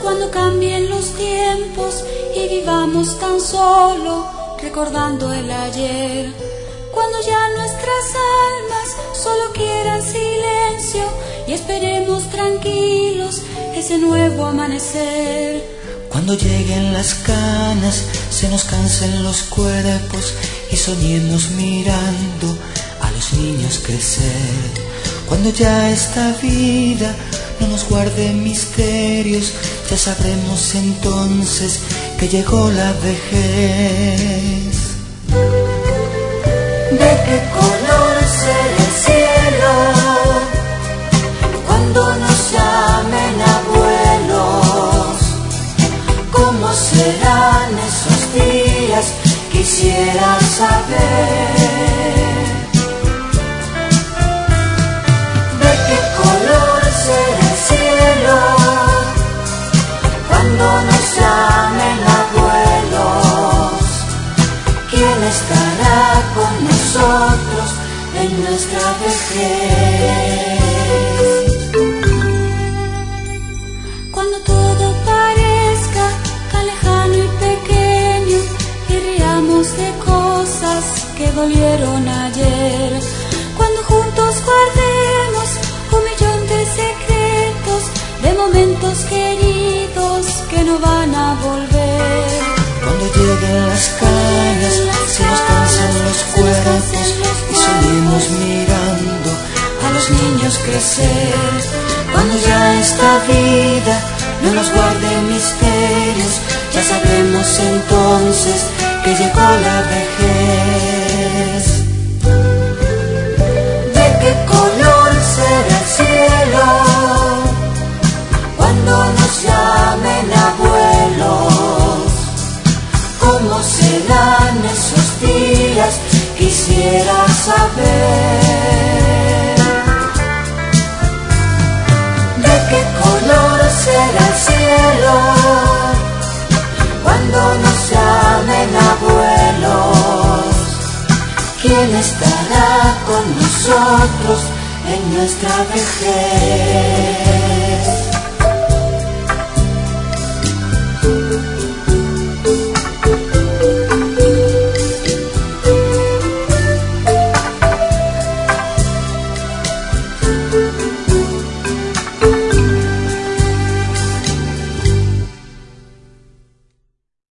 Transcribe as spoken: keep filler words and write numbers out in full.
Cuando cambien los tiempos y vivamos tan solo recordando el ayer. Cuando ya nuestras almas solo quieran silencio y esperemos tranquilos ese nuevo amanecer. Cuando lleguen las canas, se nos cansen los cuerpos y soñemos mirando a los niños crecer. Cuando ya esta vida no nos guarde misterios, ya sabremos entonces que llegó la vejez. ¿De qué color será el cielo cuando nos llamen abuelos? ¿Cómo serán esos días? Quisiera saber. ¿De qué color será el cielo cuando nos llamen abuelos? ¿Quién estará con nosotros en nuestra vejez? Cuando todo parezca tan lejano y pequeño y riamos de cosas que dolieron ayer. Cuando juntos guardemos un millón de secretos, de momentos queridos que no van a volver. Cuando lleguen las canas, se nos cansan los cuerpos y soñemos mirando a los niños crecer. Cuando ya esta vida no nos guarde misterios, ya sabremos entonces que llegó la vejez. ¿De qué color será el cielo cuando nos llamen abuelos? ¿Cómo serán esos días? Quisiera saber. ¿De qué color será el cielo cuando nos llamen abuelos? ¿Quién estará con nosotros en nuestra vejez?